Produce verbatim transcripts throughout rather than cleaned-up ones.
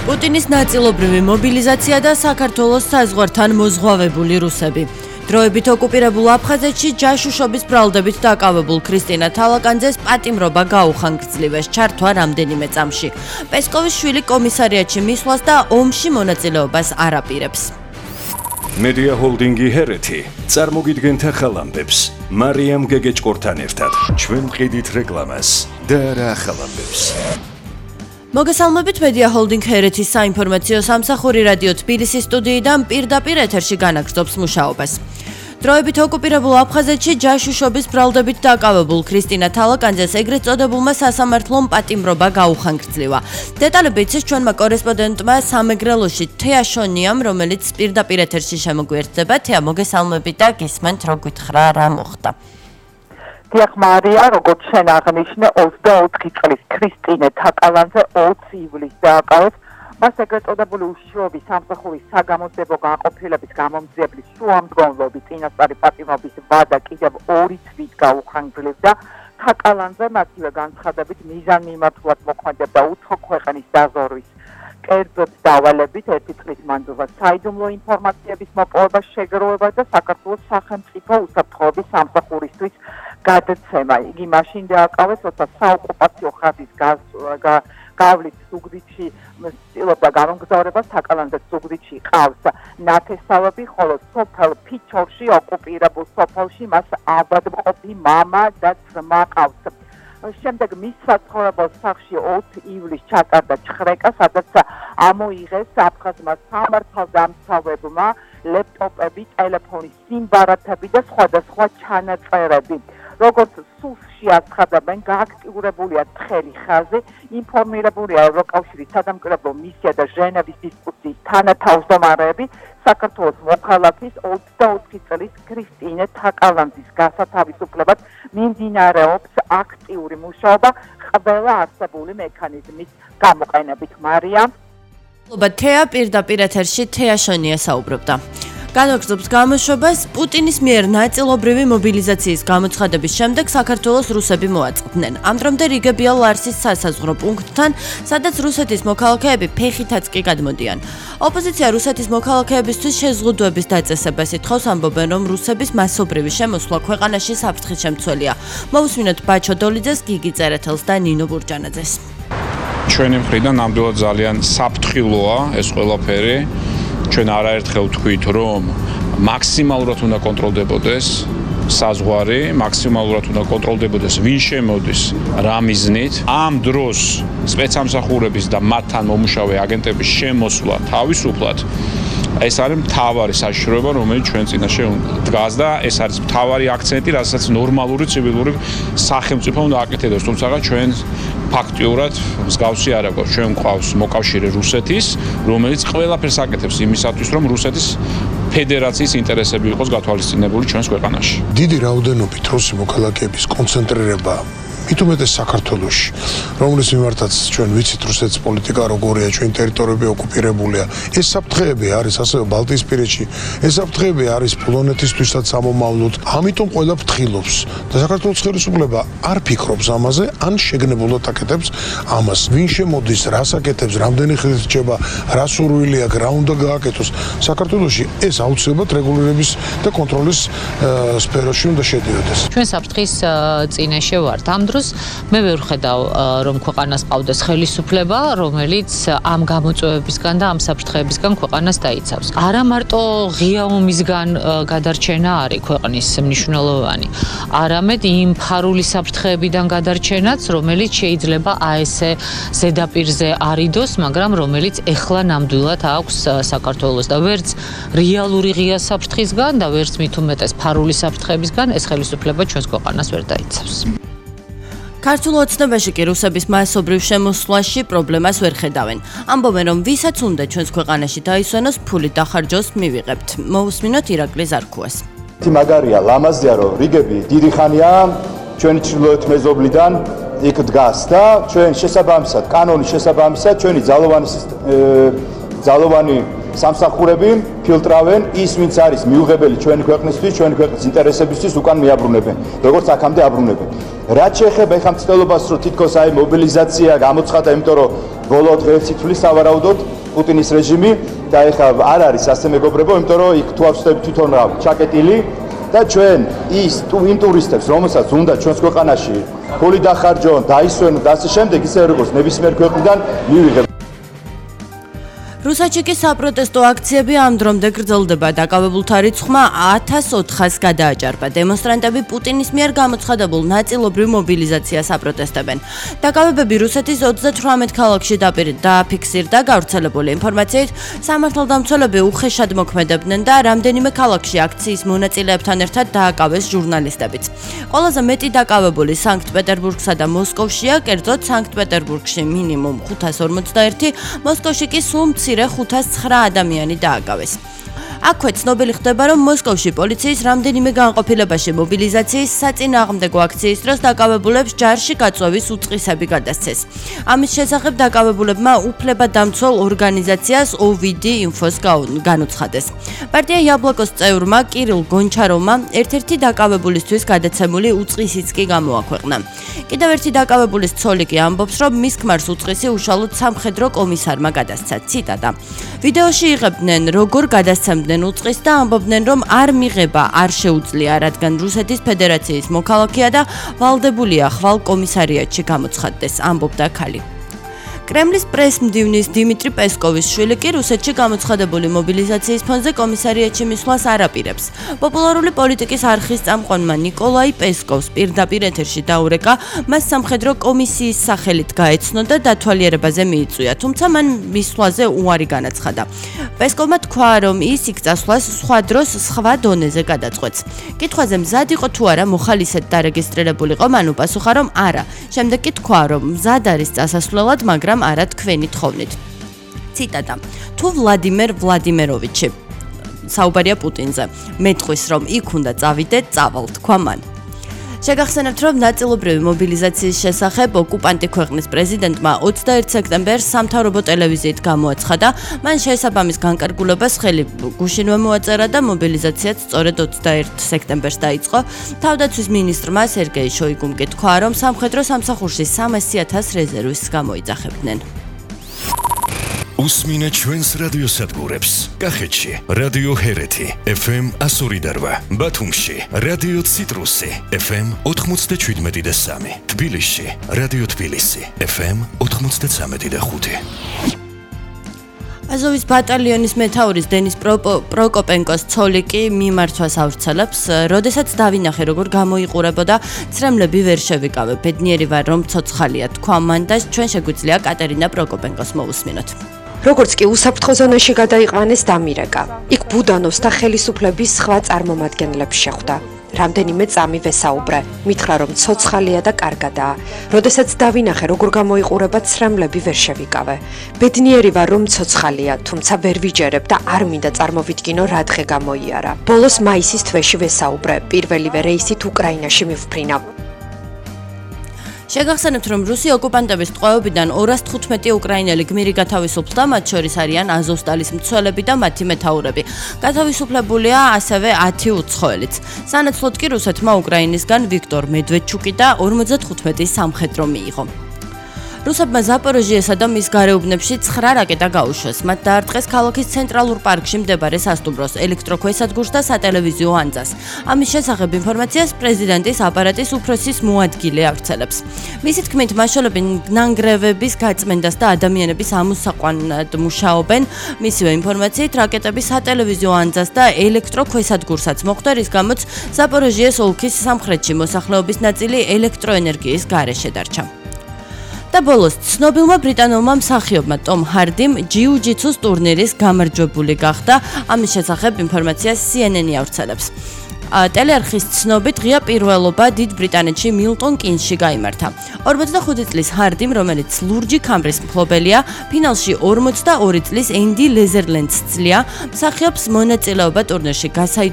პუტინის ნაწილობრივი მობილიზაცია და საქართველოს საზღვართან მოზღვავებული რუსები. დროებით ოკუპირებულ აფხაზეთში ჯაშუშობის ბრალდებით დაკავებულ ქრისტინა თალაკანძეს პატიმრობა გაუხანგრძლივეს ჩართვა რამდენიმე წამში. პესკოვის შვილი კომისარიატში მისვლას და ომში მონაწილეობას არ აპირებს. მედია ჰოლდინგი ჰერეთი წარმოგიდგენთ ახალ ამბებს მარიამ გეგეჭკორთან ერთად. ჩვენ ვყიდით რეკლამას და რა ახალ ამბებს. მოგესალმებით მედია ჰოლდინგ ჰერეთის საინფორმაციო სამსახური რადიო თბილისის სტუდიიდან პირდაპირ ეთერში განაგრძობს მუშაობას. დროებით ოკუპირებულ აფხაზეთში ჯაშუშობის ბრალდებით დაკავებულ ქრისტინა თალაკანძეს ეგრეთ წოდებულმა სასამართლომ პატიმრობა გაუხანგრძლივა. დეტალები იცის ჩვენმა კორესპონდენტმა სამეგრელოში თეა შონიამ, რომელიც პირდაპირ ეთერში შემოგვიერთდება. თეა, მოგესალმებით და გისმენთ, რო გითხრა რა მოხდა. დიახ მარია, როგორც შენ აღნიშნე, ოცდაოთხი წლის ქრისტინე თალაკანძე ოცი ივლისს დააკავეს. მას ეგრეთ წოდებული უშიშროების სამსახურის საგამოძიებო განყოფილების გამომძიებლის შუამდგომლობის წინასწარი პატიმრობის ვადა კიდევ ორი თვით გაუხანგრძლივდა. თალაკანძე მასივე განცხადებით მიზანმიმართულად მოქმედებდა უცხო ქვეყნის დაზვერვის კერძოდ დავალებით ერთი წლის მანძილზე საიდუმლო ინფორმაციების მოპოვება, შეგროვება და საქართველოს სახელმწიფო უსაფრთხოების სამსახურისთვის გადაცემა. იგი მაშინ დააკავეს, როცა საოკუპაციო ხაზის გავლით ზუგდიდში ცდილობდა გამოგზაურებას. თალაკანძეს ზუგდიდში ყავს ნათესავები, ხოლო სოფელ ფიჩორში ოკუპირებულ სოფელში მას ავადმყოფი მამა და ძმა ყავს. შემდეგ მის საცხოვრებელ სახლში ოცი ივლისს ჩატარდა ჩხრეკა, სადაც ამოიღეს აფხაზმა სამართალდამცავებმა ლეპტოპები, ტელეფონის სიმბარათები და სხვადასხვა ჩანაწერები. როგორც სულში აცხადებენ, გააქტიურებულია თხელი ხაზი, ინფორმირებულია ევროკავშირის სადამკვირვებლო მისია და ჟენევის დისკუსიის თანათავმჯდომარეები. საქართველოს მოქალაქის ოცდაოთხი წლის ქრისტინე თალაკანძის გასათავისუფლებლად მიმდინარეობს აქტიური მუშაობა ყველა არსებული მექანიზმის გამოყენებით. მარია. თეა პირდაპირ ეთერში თეა შონია საუბრობდა. განაგრძობს გამოშვებას. პუტინის მიერ ნაწილობრივი მობილიზაციის გამოცხადების შემდეგ საქართველოს რუსები მოაწყდნენ. ამ დრომდე რიგებია ლარსის სასაზღვრო პუნქტთან, სადაც რუსეთის მოქალაქეები ფეხითაც კი გადმოდიან. ოპოზიცია რუსეთის მოქალაქეებისთვის შეზღუდვების დაწესებას ითხოვს, ამბობენ, რომ რუსების მასობრივი შემოსვლა ქვეყანაში საფრთხის შემცველია. მოვუსმინოთ ბაჩო დოლიძეს, გიგი წერეთელს და ნინო ბურჯანაძეს. ჩვენი მხრიდან ნამდვილად ძალიან საფრთხილოა ეს ყველაფერი. ჩვენ არაერთხელ ვთქვით, რომ მაქსიმალურად უნდა კონტროლდებოდეს საზღვარი, მაქსიმალურად უნდა კონტროლდებოდეს ვინ შემოდის, რა მიზნით. ამ დროს სპეცსამსახურების და მათთან მომუშავე აგენტების შემოსვლა თავისუფლად ეს არის მთავარი საშიშროება, რომელიც ჩვენ წინაშე დგას და ეს არის მთავარი აქცენტი, რასაც ნორმალური ცივილური სახელმწიფო უნდა აკეთებდეს. თუმცა ჩვენ ფაქტიურად მსგავსი არ აქვს. ჩვენ გვყავს მოკავშირე რუსეთის, რომელიც ყველაფერს აკეთებს იმისათვის, რომ რუსეთის ფედერაციის ინტერესები იყოს გათვალისწინებული ჩვენს ქვეყანაში. დიდი რაოდენობით რუსი მოქალაქეების კონცენტრირება მით უმეტეს საქართველოში, რომლის მიმართაც ჩვენ ვიცით რუსეთის პოლიტიკა როგორია, ჩვენ ტერიტორიები ოკუპირებულია. ეს საფრთხეები არის ასევე ბალტიისპირეთში, ეს საფრთხეები არის პოლონეთისთვისაც სამომავლოდ. ამიტომ ყველა ფრთხილობს და საქართველოს ხელისუფლება არ ფიქრობს ამაზე, ან შეგნებულად აკეთებს ამას. ვინ შემოდის, რას აკეთებს, რამდენი ხელი რჩება, რა სურვილი აქვს, რა უნდა გააკეთოს. საქართველოში ეს აუცილებლად რეგულირების და კონტროლის სფეროში უნდა შედიოდეს. ჩვენ საფრთხის წინაშე ვართ. ამ მე ვერ ვხედავ, რომ ქვეყანას ყავდეს ხელისუფლება, რომელიც ამ გამოწვევებისგან და ამ საფრთხეებისგან ქვეყანას დაიცავს. არა მარტო ღია ომისგან გადარჩენა არის ქვეყნის მნიშვნელოვანი, არამედ იმ ფარული საფრთხეებიდან გადარჩენაც, რომელიც შეიძლება აესე ზედაპირზე არიდოს, მაგრამ რომელიც ეხლა ნამდვილად აქვს საქართველოს და ვერც რეალური ღია საფრთხისგან და ვერც მით უმეტეს ფარული საფრთხეებისგან ეს ხელისუფლება ჩვენს ქვეყანას ვერ დაიცავს. ქართულ ოცნებაში კი რუსების მასობრივ შემოსვლაში პრობლემას ვერ ხედავენ. ამბობენ, რომ ვისაც უნდა ჩვენს ქვეყანაში დაისვენოს, ფული დახარჯოს მივიღებთ. მოვუსმინოთ ირაკლი ზარქუას. მაგარია, ლამაზია, რომ რიგები დიდი ხანია ჩვენი ჩრდილოეთ მეზობლიდან იქ დგას და ჩვენ შესაბამისად, კანონის შესაბამისად, ჩვენი ძალოვანი ძალოვანი სამსახურები ფილტრავენ ის, ვინც არის მიუღებელი ჩვენი ქვეყნისთვის, ჩვენი ქვეყნის ინტერესებისთვის უკან მიაბრუნებენ, როგორც აქამდე აბრუნებენ. რაც შეეხება ეხლა მცდელობას, რომ თითქოს აი მობილიზაცია გამოცხადა, იმიტომ რომ ბოლო დღეებში თვლის სავარაუდოდ პუტინის რეჟიმი და ეხლა არ არის ასე მეგობრებო, იმიტომ რომ იქ თუ არ ვწდები თვითონ რა ჩაკეტილი და ჩვენ ის იმ ტურისტებს, რომელსაც უნდა ჩვენს ქვეყანაში ფული დახარჯონ, დაისვენონ და ასე შემდეგ, ისე როგორც ნებისმიერ ქვეყნიდან მივიღებთ. რუსეთში კი საპროტესტო აქციები ამ დრომდე გრძელდება. დაკავებულთა რიცხვმა ათას ოთხას გადააჭარბა. დემონსტრანტები პუტინის მიერ გამოცხადებულ ნაწილობრივ მობილიზაციას აპროტესტებენ. დაკავებები რუსეთის ოცდათვრამეტ ქალაქში დააფიქსირდა. გავრცელებული ინფორმაციით, სამართალდამცველები უხეშად მოქმედებდნენ და რამდენიმე ქალაქში აქციის მონაწილეებთან ერთად დააკავეს ჟურნალისტებიც. ყველაზე მეტი დაკავებული სანქტ-პეტერბურგსა და მოსკოვშია, კერძოდ სანქტ-პეტერბურგში მინიმუმ ხუთას ორმოცდაერთი, მოსკოვში კი სულ მცირე ხუთას ცხრა ადამიანი დააკავეს. აქვე ცნობილი ხდება, რომ მოსკოვში პოლიციის რამდენიმე განყოფილებაში მობილიზაციის საწინააღმდეგო აქციის დროს დაკავებულებს ჯარში გაწვევის უწყისები გადასცეს. ამის შესახებ დაკავებულებმა უფლებადამცველ ორგანიზაციას O V D Infos განუცხადეს. პარტია იაბლოკოს წევრმა კირილ გონჩაროვმა ერთ-ერთი დაკავებულისთვის გადაცემული უწყისიც კი გამოაქვეყნა. კიდევ ერთი დაკავებულის ცოლი კი ამბობს, რომ მის ქმარს უწყისი უშუალოდ სამხედრო კომისარმა გადასცა. ციტატა: ვიდეოში იღებდნენ როგორ გადასცემდნენ უწყის და ამბობდნენ, რომ არ მიღება არ შეუძლია, რადგან რუსეთის ფედერაციის მოქალაქეა და ვალდებულია ხვალ კომისარიატში გამოცხადდეს, ამბობდა ქალი. კრემლის პრეს-მდივნის დიმიტრი პესკოვის შვილი კი რუსეთში გამოცხადებული მობილიზაციის ფონზე კომისარიატში მისვლას არ აპირებს. პოპულარული პოლიტიკის არხის წამყვანმა ნიკოლაი პესკოვს პირდაპირ ეთერში დაურეკა, მას სამხედრო კომისიის სახელით გაეცნო და დათვალიერებაზე მიიწვია, თუმცა მან მისვლაზე უარი განაცხადა. პესკოვმა თქვა, რომ ის იქ წასვლას სხვა დროს სხვა დონეზე გადაწყვეტს. კითხვაზე მზად იყო თუ არა მოხალისედ დარეგისტრირებულიყო, მან უპასუხა, რომ არა. შემდეგ კი თქვა, რომ მზად არის წასასვლელად, მაგრამ არა თქვენი თხოვნით. ციტატა: თუ ვლადიმერ ვლადიმეროვიჩი საუბარია პუტინზე, მეტყვის რომ იქ უნდა წავიდე, წავალ, თქვა მან. შეგახსენებთ, რომ ნაწილობრივი მობილიზაციის შესახებ ოკუპანტი ქვეყნის პრეზიდენტმა ოცდაერთ სექტემბერს სამთავრობო ტელევიზიით გამოაცხადა, მან შესაბამის განკარგულებას ხელი გუშინვე მოაწერა და მობილიზაციაც სწორედ ოცდაერთ სექტემბერს დაიწყო. თავდაცვის მინისტრმა სერგეი შოიგუმ კი თქვა, რომ სამხედრო სამსახურში სამასი ათას რეზერვის გამოიძახებდნენ. უსმინეთ ჩვენს რადიოსადგურებს. კახეთში რადიო ჰერეთი F M one oh eight, ბათუმში რადიო ციტრუსი F M ninety-seven და სამი, თბილისში რადიო თბილისი F M ninety-three და ხუთი. აზოვის ბატალიონის მეთაურის დენის პროკოპენკოს ცოლი კი მიმართვას ავრცელებს, როდესაც დავინახე, როგორ გამოიყურებოდა, ცრემლები ვერ შევიკავე, ბედნიერი ვარ, რომ ცოცხალია, თქვა მან და ჩვენ შეგვიძლია კატერინა პროკოპენკოს მოусმინოთ. როგორც კი უსაფრთხო ზონაში გადაიყვანეს დამირეკა. იქ ბუდანოს და ხელისუფლების სხვა წარმომადგენლებს შეხვდა. რამდენიმე წამი ვესაუბრე, მითხრა რომ ცოცხალია და კარგადაა. როდესაც დავინახე, როგორ გამოიყურება, ცრემლები ვერ შევიკავე. ბედნიერი ვარ, რომ ცოცხალია, თუმცა ვერ ვიჯერებ და არ მინდა წარმოვიდგინო, რა დღე გამოიარა. ბოლოს მაისის თვეში ვესაუბრე, პირველივე რეისით უკრაინაში მივფრინა. შეგახსენებთ, რომ რუსი ოკუპანტების ტყვეობიდან ორას თხუთმეტი უკრაინელი გმირი გათავისუფლდა, მათ შორის არიან აზოვსტალის მცველები და მათი მეთაურები. გათავისუფლებულია ასევე ათი უცხოელიც. სანაცვლოდ კი რუსეთმა უკრაინისგან ვიქტორ მედვედჩუკი და ორმოცდათხუთმეტი სამხედრო მიიღო. რუსებმა ზაპოროჟიესა და მის გარეუბნებში ცხრა რაკეტა გაუშვეს. მათ დაარტყეს ქალაქის ცენტრალურ პარკში მდებარე სასტუმროს, ელექტროქვესადგურს და სატელევიზიო ანძას. ამის შესახებ ინფორმაციას პრეზიდენტის აპარატის უფროსის მოადგილე ავრცელებს. მისი თქმით, მაშველები ნანგრევების გაწმენდას და ადამიანების ამოსაყვანად მუშაობენ. მისივე ინფორმაციით, რაკეტები სატელევიზიო ანძას და ელექტროქვესადგურსაც მოხვდა, რის გამოც ზაპოროჟიეს ოლქის სამხრეთში მოსახლეობის ნაწილი ელექტროენერგიის გარეშე დარჩა. და ბოლოს ცნობილმა ბრიტანულმა მსახიობმა ტომ ჰარდიმ ჯიუ-ჯიტსუს ტურნირის გამარჯვებული გახდა. ამის შესახებ ინფორმაციას C N N ავრცელებს. ტელეარხის ცნობით ღია პირველობა დიდ ბრიტანეთში მილტონ კინსში გაიმართა. ორმოცდახუთი წლის ჰარდიმ, რომელიც ლურჯი ქამრის მფლობელია, ფინალში ორმოცდაორი წლის ენდი ლეზერლენდს ცლია, მსახიობს მონაწილეობა ტურნირში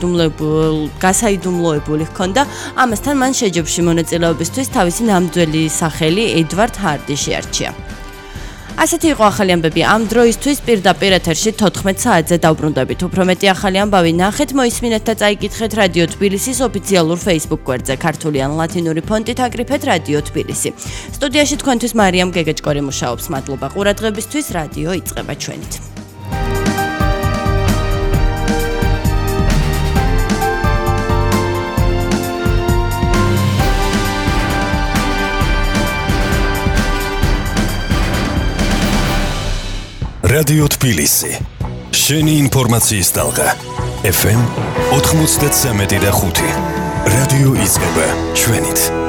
გასაიდუმლოებული ჰქონდა, ამასთან მან შეჯიბრში მონაწილეობისთვის თავისი ნამდვილი სახელი ედვარდ ჰარდი შეარჩია. ასეთი იყო ახალი ამბები ამ დროისთვის პირდაპირ ეთერში თოთხმეტ საათზე დავბრუნდებით. უფრო მეტი ახალი ამბავი ნახეთ, მოისმინეთ და წაიკითხეთ რადიო თბილისის ოფიციალურ Facebook გვერდზე, ქართული ან ლათინური ფონტით აკრიფეთ რადიო თბილისი. სტუდიაში თქვენთვის მარიამ გეგეჭკორი მუშაობს. მადლობა ყურადღებისთვის, რადიო იწყება ჩვენით. რადიო თბილისი. შენი ინფორმაციის ტალღა. ეფ ემ ოთხმოცდათსამეტი და ხუთი. რადიო იზრდება ჩვენით.